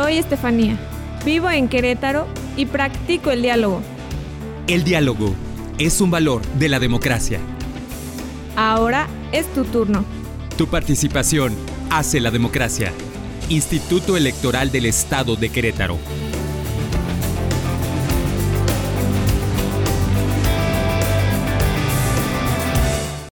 Soy Estefanía, vivo en Querétaro y practico el diálogo. El diálogo es un valor de la democracia. Ahora es tu turno. Tu participación hace la democracia. Instituto Electoral del Estado de Querétaro.